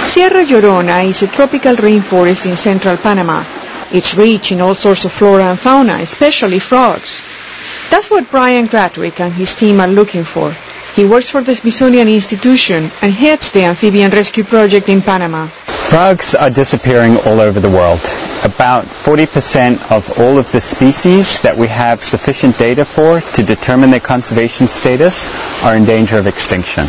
Sierra Llorona is a tropical rainforest in central Panama. It's rich in all sorts of flora and fauna, especially frogs. That's what Brian Gratwick and his team are looking for. He works for the Smithsonian Institution and heads the amphibian rescue project in Panama. Frogs are disappearing all over the world. About 40% of all of the species that we have sufficient data for to determine their conservation status are in danger of extinction.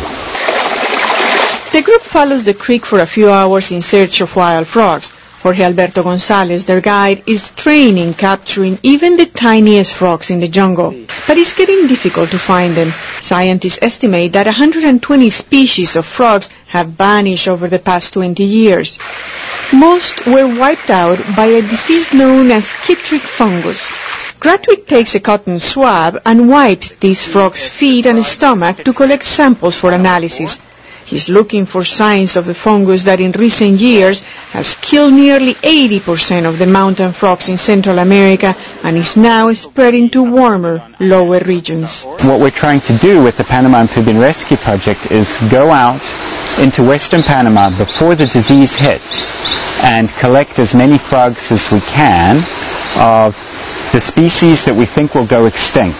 The group follows the creek for a few hours in search of wild frogs. Jorge Alberto Gonzalez, their guide, is trained in capturing even the tiniest frogs in the jungle. But it's getting difficult to find them. Scientists estimate that 120 species of frogs have vanished over the past 20 years. Most were wiped out by a disease known as chytrid fungus. Gratwick takes a cotton swab and wipes these frogs' feet and stomach to collect samples for analysis. He's looking for signs of the fungus that in recent years has killed nearly 80% of the mountain frogs in Central America and is now spreading to warmer, lower regions. What we're trying to do with the Panama Amphibian Rescue Project is go out into western Panama before the disease hits and collect as many frogs as we can of the species that we think will go extinct.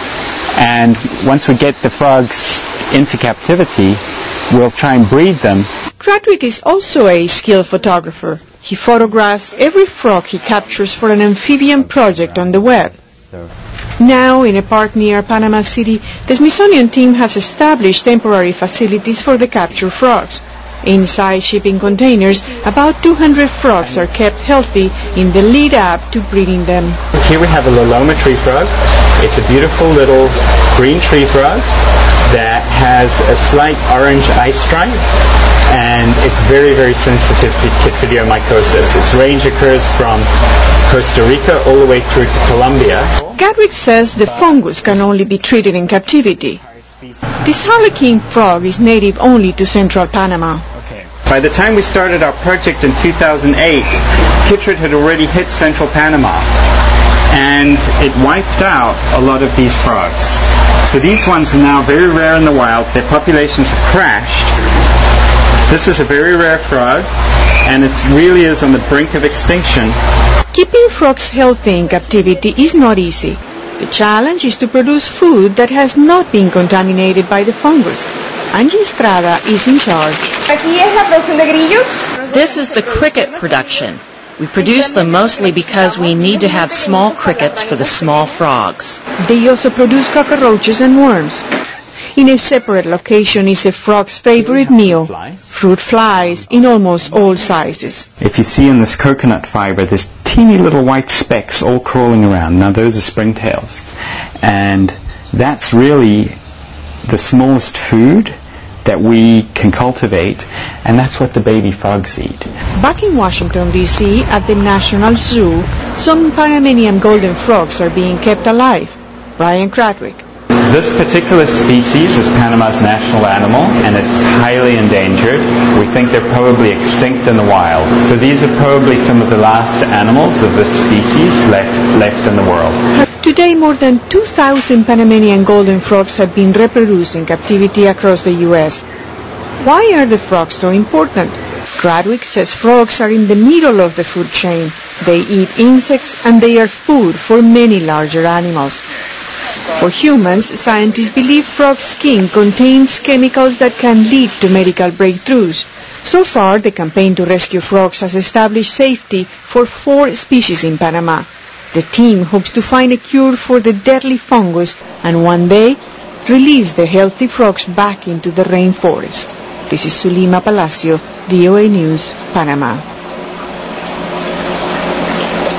And once we get the frogs into captivity, we'll try and breed them. Gratwick is also a skilled photographer. He photographs every frog he captures for an amphibian project on the web. Now, in a park near Panama City, the Smithsonian team has established temporary facilities for the captured frogs. Inside shipping containers, about 200 frogs are kept healthy in the lead up to breeding them. Here we have a Loloma tree frog. It's a beautiful little green tree frog that has a slight orange eye stripe, and it's very, very sensitive to chytridiomycosis. Its range occurs from Costa Rica all the way through to Colombia. Gratwick says the fungus can only be treated in captivity. This harlequin frog is native only to central Panama. By the time we started our project in 2008, chytrid had already hit central Panama, and it wiped out a lot of these frogs. So these ones are now very rare in the wild. Their populations have crashed. This is a very rare frog, and it really is on the brink of extinction. Keeping frogs healthy in captivity is not easy. The challenge is to produce food that has not been contaminated by the fungus. Angie Estrada is in charge. This is the cricket production. We produce them mostly because we need to have small crickets for the small frogs. They also produce cockroaches and worms. In a separate location is a frog's favorite meal, fruit flies in almost all sizes. If you see in this coconut fiber, there's teeny little white specks all crawling around. Now those are springtails. And that's really the smallest food that we can cultivate, and that's what the baby frogs eat. Back in Washington, D.C., at the National Zoo, some Panamanian golden frogs are being kept alive. Brian Gratwick. This particular species is Panama's national animal, and it's highly endangered. We think they're probably extinct in the wild. So these are probably some of the last animals of this species left in the world. Today, more than 2,000 Panamanian golden frogs have been reproduced in captivity across the U.S. Why are the frogs so important? Gratwick says frogs are in the middle of the food chain. They eat insects and they are food for many larger animals. For humans, scientists believe frog skin contains chemicals that can lead to medical breakthroughs. So far, the campaign to rescue frogs has established safety for 4 species in Panama. The team hopes to find a cure for the deadly fungus and one day release the healthy frogs back into the rainforest. This is Zulima Palacio, VOA News, Panama.